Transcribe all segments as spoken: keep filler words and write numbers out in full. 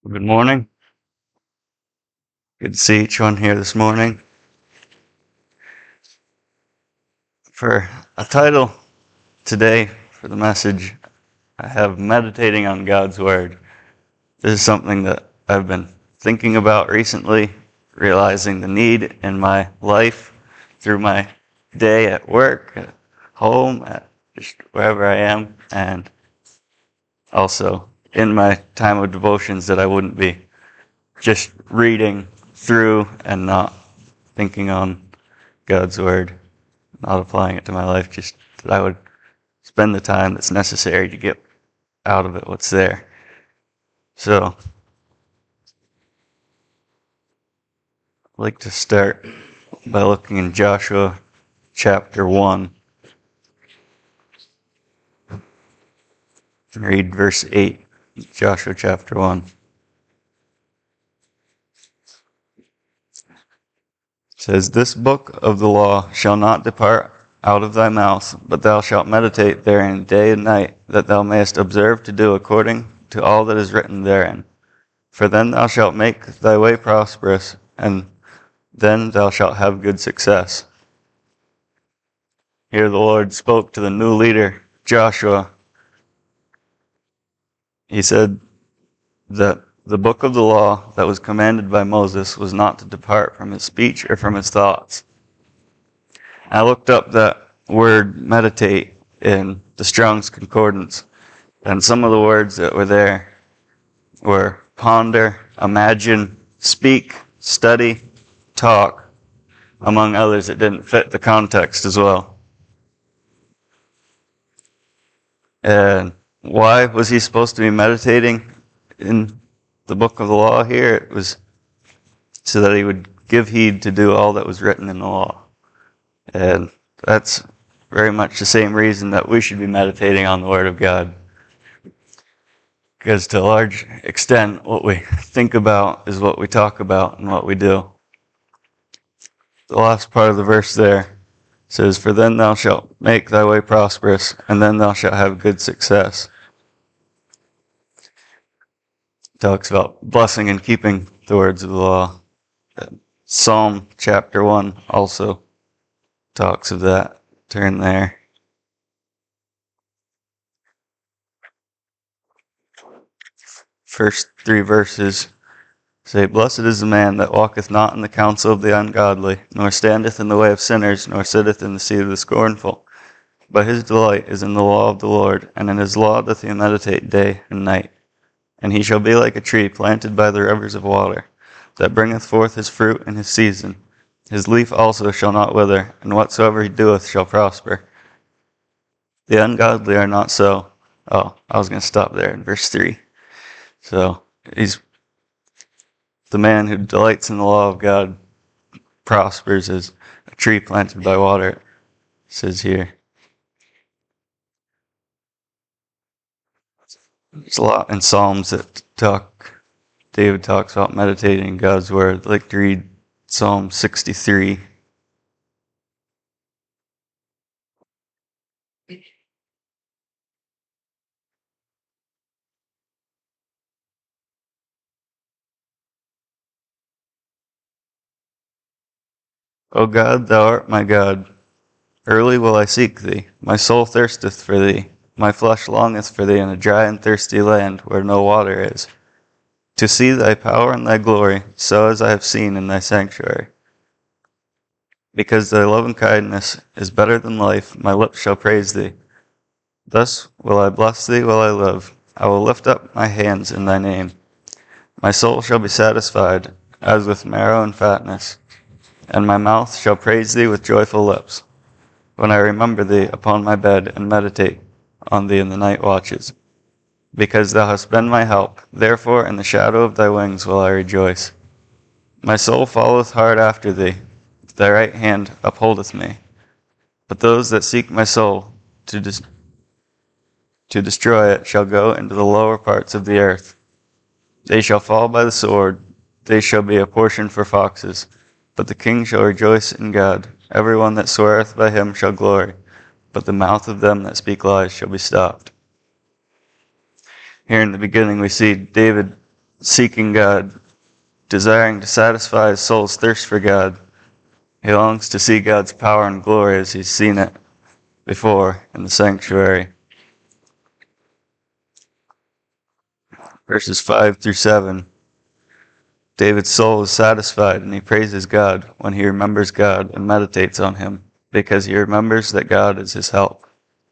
Good morning. Good to see each one here this morning. For a title today for the message, I have Meditating on God's Word. This is something that I've been thinking about recently, realizing the need in my life through my day at work, at home, at just wherever I am, and also in my time of devotions that I wouldn't be just reading through and not thinking on God's Word, not applying it to my life, just that I would spend the time that's necessary to get out of it what's there. So, I'd like to start by looking in Joshua chapter one. Read verse eight, Joshua chapter one. It says, "This book of the law shall not depart out of thy mouth, but thou shalt meditate therein day and night, that thou mayest observe to do according to all that is written therein. For then thou shalt make thy way prosperous, and then thou shalt have good success." Here the Lord spoke to the new leader, Joshua. He said that the book of the law that was commanded by Moses was not to depart from his speech or from his thoughts. I looked up that word meditate in the Strong's Concordance, and some of the words that were there were ponder, imagine, speak, study, talk, among others that didn't fit the context as well. And why was he supposed to be meditating in the book of the law here? It was so that he would give heed to do all that was written in the law. And that's very much the same reason that we should be meditating on the Word of God. Because to a large extent, what we think about is what we talk about and what we do. The last part of the verse there says, "For then thou shalt make thy way prosperous, and then thou shalt have good success." It talks about blessing and keeping the words of the law. Psalm chapter one also talks of that. Turn there. First three verses say, "Blessed is the man that walketh not in the counsel of the ungodly, nor standeth in the way of sinners, nor sitteth in the seat of the scornful. But his delight is in the law of the Lord, and in his law doth he meditate day and night. And he shall be like a tree planted by the rivers of water, that bringeth forth his fruit in his season. His leaf also shall not wither, and whatsoever he doeth shall prosper. The ungodly are not so." Oh, I was going to stop there in verse three. So, he's the man who delights in the law of God prospers as a tree planted by water, it says here. There's a lot in Psalms that talk, David talks about meditating in God's Word. I'd like to read Psalm sixty-three. "O God, thou art my God. Early will I seek thee. My soul thirsteth for thee. My flesh longeth for thee in a dry and thirsty land where no water is, to see thy power and thy glory, so as I have seen in thy sanctuary. Because thy loving kindness is better than life, my lips shall praise thee. Thus will I bless thee while I live. I will lift up my hands in thy name. My soul shall be satisfied, as with marrow and fatness, and my mouth shall praise thee with joyful lips, when I remember thee upon my bed and meditate on thee in the night watches. Because thou hast been my help, therefore in the shadow of thy wings will I rejoice. My soul followeth hard after thee, thy right hand upholdeth me. But those that seek my soul to, dis- to destroy it shall go into the lower parts of the earth. They shall fall by the sword, they shall be a portion for foxes. But the king shall rejoice in God. Every one that sweareth by him shall glory, but the mouth of them that speak lies shall be stopped." Here in the beginning we see David seeking God, desiring to satisfy his soul's thirst for God. He longs to see God's power and glory as he's seen it before in the sanctuary. Verses five through seven. David's soul is satisfied and he praises God when he remembers God and meditates on him, because he remembers that God is his help.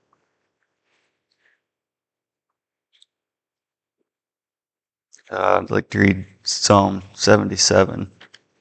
Uh, I'd like to read Psalm seventy-seven.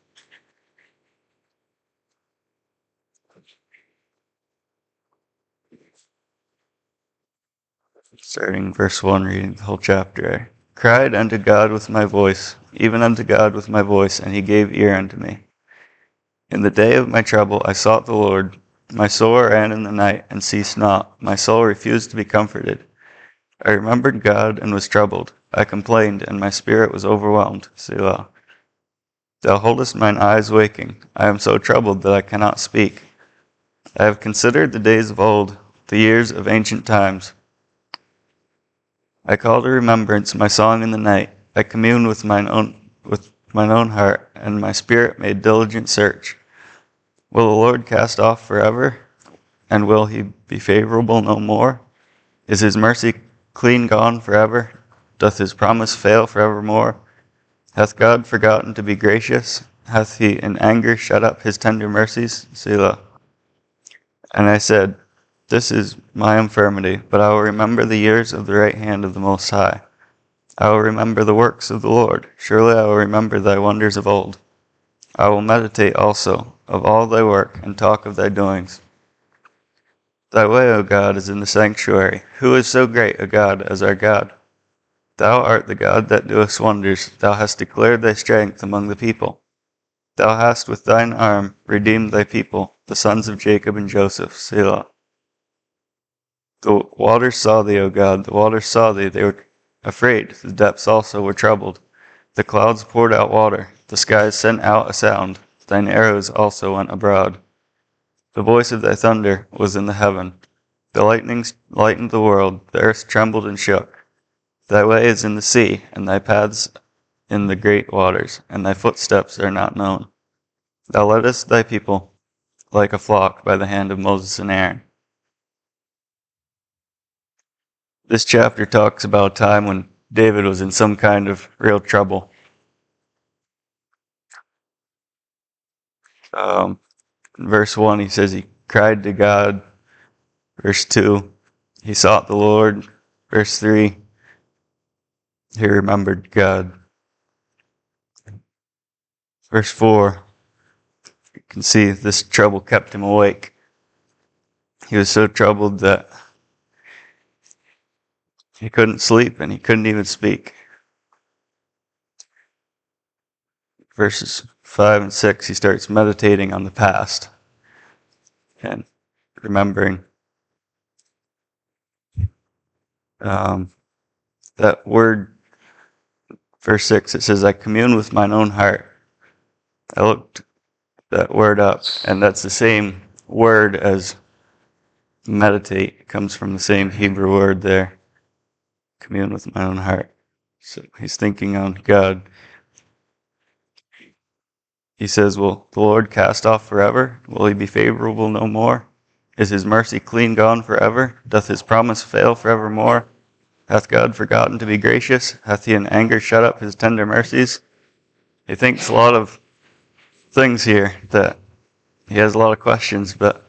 Starting verse one, reading the whole chapter. I cried unto God with my voice, even unto God with my voice, and he gave ear unto me. In the day of my trouble I sought the Lord. My soul ran in the night, and ceased not. My soul refused to be comforted. I remembered God, and was troubled. I complained, and my spirit was overwhelmed. Selah. Thou holdest mine eyes waking. I am so troubled that I cannot speak. I have considered the days of old, the years of ancient times. I call to remembrance my song in the night. I commune with mine own with mine own heart, and my spirit made diligent search. Will the Lord cast off forever? And will he be favorable no more? Is his mercy clean gone forever? Doth his promise fail forevermore? Hath God forgotten to be gracious? Hath he in anger shut up his tender mercies? Selah. And I said, This is my infirmity, but I will remember the years of the right hand of the Most High. I will remember the works of the Lord. Surely I will remember thy wonders of old. I will meditate also of all thy work, and talk of thy doings. Thy way, O God, is in the sanctuary. Who is so great a God as our God? Thou art the God that doest wonders. Thou hast declared thy strength among the people. Thou hast with thine arm redeemed thy people, the sons of Jacob and Joseph. Selah. The waters saw thee, O God, the waters saw thee. They were afraid. The depths also were troubled. The clouds poured out water. The skies sent out a sound. Thine arrows also went abroad. The voice of thy thunder was in the heaven. The lightnings lightened the world. The earth trembled and shook. Thy way is in the sea, and thy paths in the great waters, and thy footsteps are not known. Thou leddest thy people like a flock by the hand of Moses and Aaron. This chapter talks about a time when David was in some kind of real trouble. Um, in verse one, he says he cried to God. Verse two, he sought the Lord. Verse three, he remembered God. Verse four, you can see this trouble kept him awake. He was so troubled that he couldn't sleep and he couldn't even speak. Verses five and six, he starts meditating on the past and remembering um, that word. Verse six, it says, I commune with mine own heart. I looked that word up, and that's the same word as meditate. It comes from the same Hebrew word there. Commune with my own heart. So he's thinking on God. He says, will the Lord cast off forever? Will he be favorable no more? Is his mercy clean gone forever? Doth his promise fail forevermore? Hath God forgotten to be gracious? Hath he in anger shut up his tender mercies? He thinks a lot of things here that he has a lot of questions, but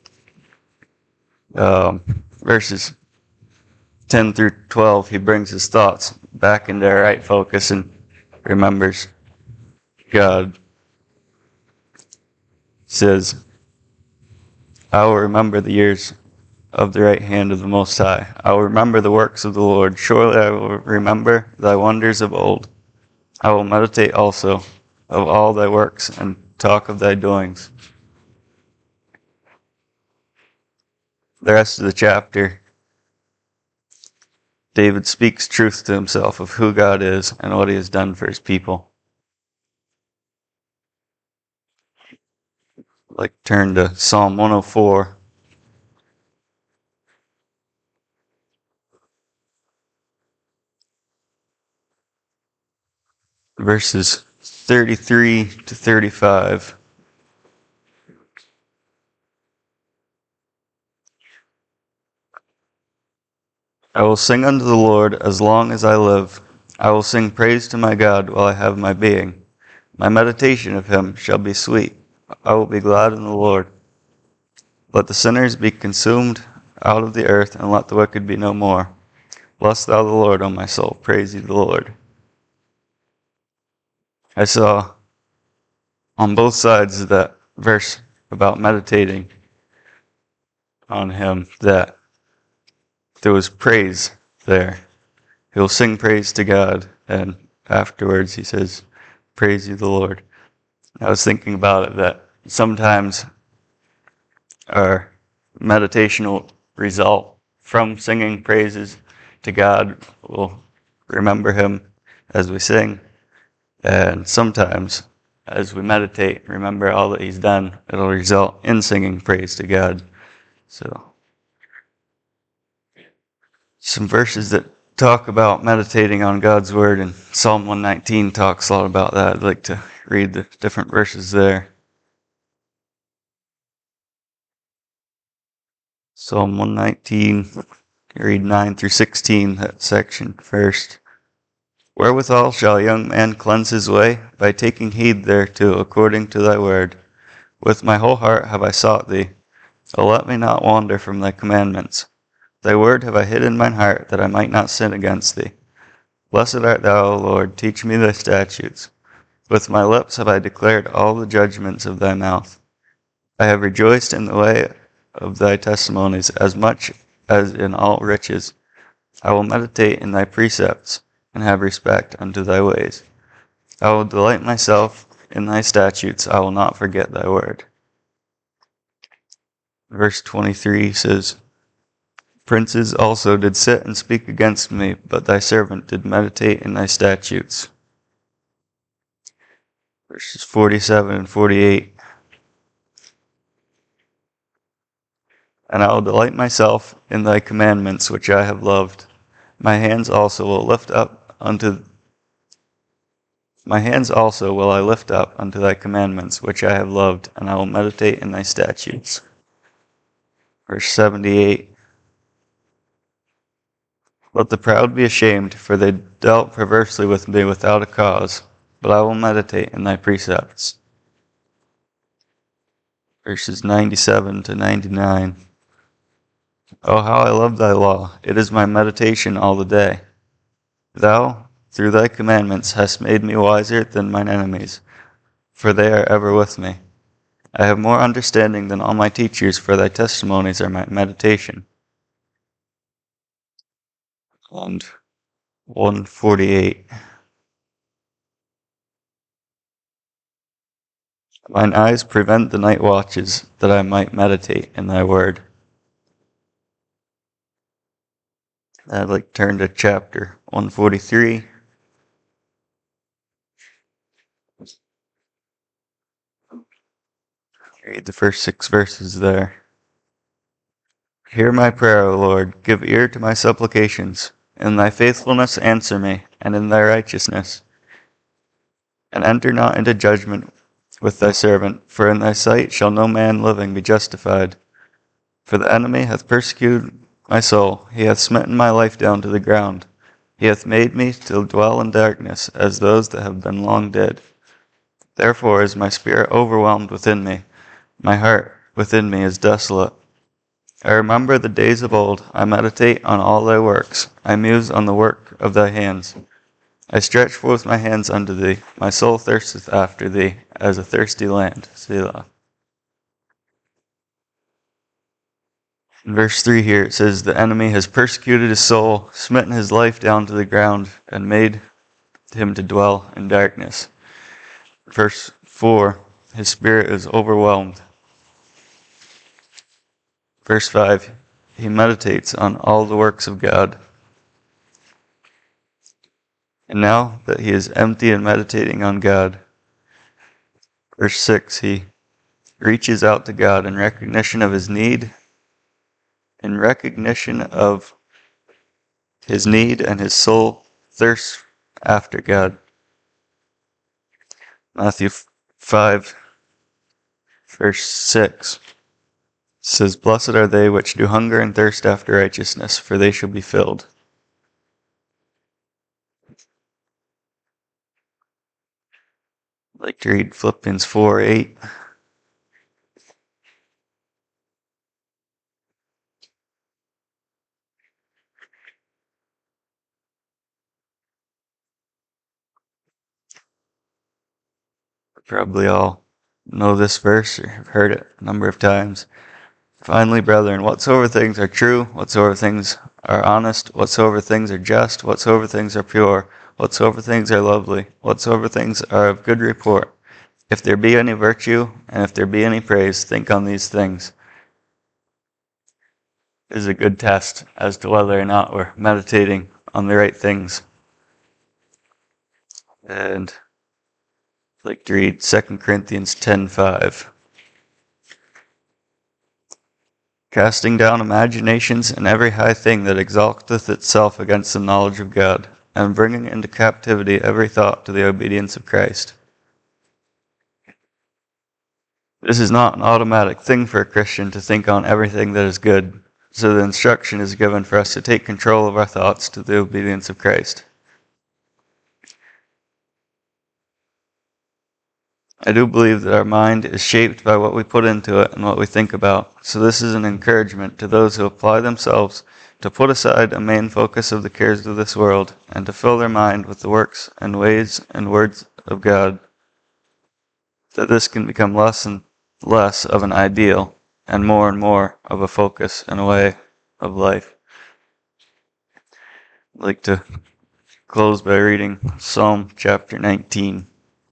um, verses ten through twelve, he brings his thoughts back into a right focus and remembers God. Says, I will remember the years of the right hand of the Most High. I will remember the works of the Lord. Surely I will remember thy wonders of old. I will meditate also of all thy works and talk of thy doings. The rest of the chapter, David speaks truth to himself of who God is and what he has done for his people. I'd like to turn to Psalm one oh four. verses thirty-three to thirty-five. I will sing unto the Lord as long as I live. I will sing praise to my God while I have my being. My meditation of him shall be sweet. I will be glad in the Lord. Let the sinners be consumed out of the earth, and let the wicked be no more. Bless thou the Lord, O my soul. Praise ye the Lord. I saw on both sides of that verse about meditating on him that there was praise there. He'll sing praise to God, and afterwards he says, praise you the Lord. I was thinking about it that sometimes our meditation will result from singing praises to God. We'll remember him as we sing, and sometimes as we meditate, remember all that he's done, it'll result in singing praise to God. So some verses that talk about meditating on God's word, and Psalm one nineteen talks a lot about that. I'd like to read the different verses there. Psalm one nineteen, read nine through sixteen, that section first. Wherewithal shall a young man cleanse his way? By taking heed thereto according to thy word. With my whole heart have I sought thee. O let me not wander from thy commandments. Thy word have I hid in mine heart, that I might not sin against thee. Blessed art thou, O Lord, teach me thy statutes. With my lips have I declared all the judgments of thy mouth. I have rejoiced in the way of thy testimonies as much as in all riches. I will meditate in thy precepts, and have respect unto thy ways. I will delight myself in thy statutes. I will not forget thy word. Verse twenty-three says, Princes also did sit and speak against me, but thy servant did meditate in thy statutes. Verses forty-seven and forty-eight. And I will delight myself in thy commandments, which I have loved. My hands also will lift up unto my hands also will I lift up unto thy commandments, which I have loved, and I will meditate in thy statutes. Verse seventy-eight. Let the proud be ashamed, for they dealt perversely with me without a cause, but I will meditate in thy precepts. Verses ninety-seven to ninety-nine. Oh, how I love thy law! It is my meditation all the day. Thou, through thy commandments, hast made me wiser than mine enemies, for they are ever with me. I have more understanding than all my teachers, for thy testimonies are my meditation. And one forty-eight. Mine eyes prevent the night watches, that I might meditate in thy word. I'd like to turn to chapter one forty-three. Read the first six verses there. Hear my prayer, O Lord. Give ear to my supplications. In thy faithfulness answer me, and in thy righteousness. And enter not into judgment with thy servant, for in thy sight shall no man living be justified. For the enemy hath persecuted my soul. He hath smitten my life down to the ground. He hath made me to dwell in darkness, as those that have been long dead. Therefore is my spirit overwhelmed within me. My heart within me is desolate. I remember the days of old. I meditate on all thy works. I muse on the work of thy hands. I stretch forth my hands unto thee. My soul thirsteth after thee, as a thirsty land. Selah. In verse three here it says, the enemy has persecuted his soul, smitten his life down to the ground, and made him to dwell in darkness. Verse four, his spirit is overwhelmed. Verse five, he meditates on all the works of God. And now that he is empty and meditating on God, verse six, he reaches out to God in recognition of his need, in recognition of his need and his soul thirsts after God. Matthew five, verse six says, "Blessed are they which do hunger and thirst after righteousness, for they shall be filled." I'd like to read Philippians four eight. Probably all know this verse or have heard it a number of times. "Finally, brethren, whatsoever things are true, whatsoever things are honest, whatsoever things are just, whatsoever things are pure, whatsoever things are lovely, whatsoever things are of good report, if there be any virtue, and if there be any praise, think on these things." This is a good test as to whether or not we're meditating on the right things. And I'd like to read Second Corinthians ten five. "Casting down imaginations and every high thing that exalteth itself against the knowledge of God, and bringing into captivity every thought to the obedience of Christ." This is not an automatic thing for a Christian to think on everything that is good, so the instruction is given for us to take control of our thoughts to the obedience of Christ. I do believe that our mind is shaped by what we put into it and what we think about, so this is an encouragement to those who apply themselves to put aside a main focus of the cares of this world and to fill their mind with the works and ways and words of God, that this can become less and less of an ideal and more and more of a focus and a way of life. I'd like to close by reading Psalm chapter nineteen.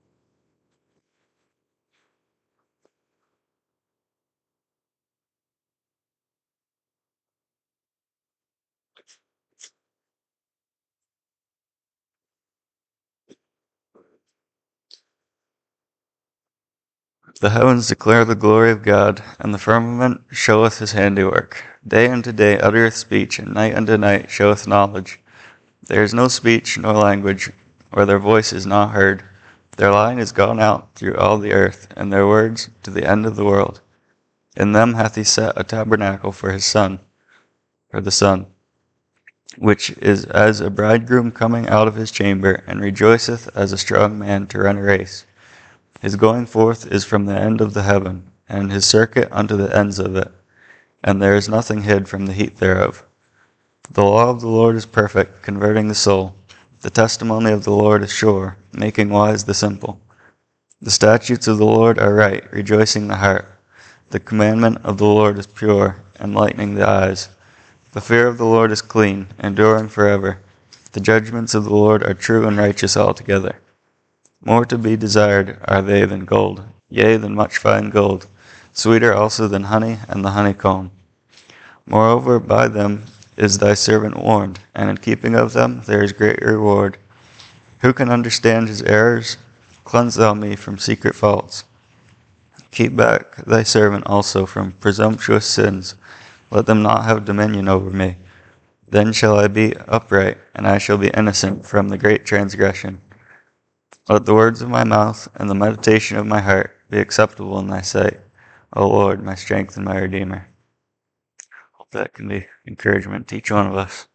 "The heavens declare the glory of God, and the firmament showeth his handiwork. Day unto day uttereth speech, and night unto night showeth knowledge. There is no speech nor language, where their voice is not heard. Their line is gone out through all the earth, and their words to the end of the world. In them hath he set a tabernacle for his son, for the sun, which is as a bridegroom coming out of his chamber, and rejoiceth as a strong man to run a race. His going forth is from the end of the heaven, and his circuit unto the ends of it, and there is nothing hid from the heat thereof. The law of the Lord is perfect, converting the soul. The testimony of the Lord is sure, making wise the simple. The statutes of the Lord are right, rejoicing the heart. The commandment of the Lord is pure, enlightening the eyes. The fear of the Lord is clean, enduring forever. The judgments of the Lord are true and righteous altogether. More to be desired are they than gold, yea, than much fine gold, sweeter also than honey and the honeycomb. Moreover, by them is thy servant warned, and in keeping of them there is great reward. Who can understand his errors? Cleanse thou me from secret faults. Keep back thy servant also from presumptuous sins. Let them not have dominion over me. Then shall I be upright, and I shall be innocent from the great transgression. Let the words of my mouth and the meditation of my heart be acceptable in thy sight, O Lord, my strength and my Redeemer. Hope that can be encouragement to each one of us.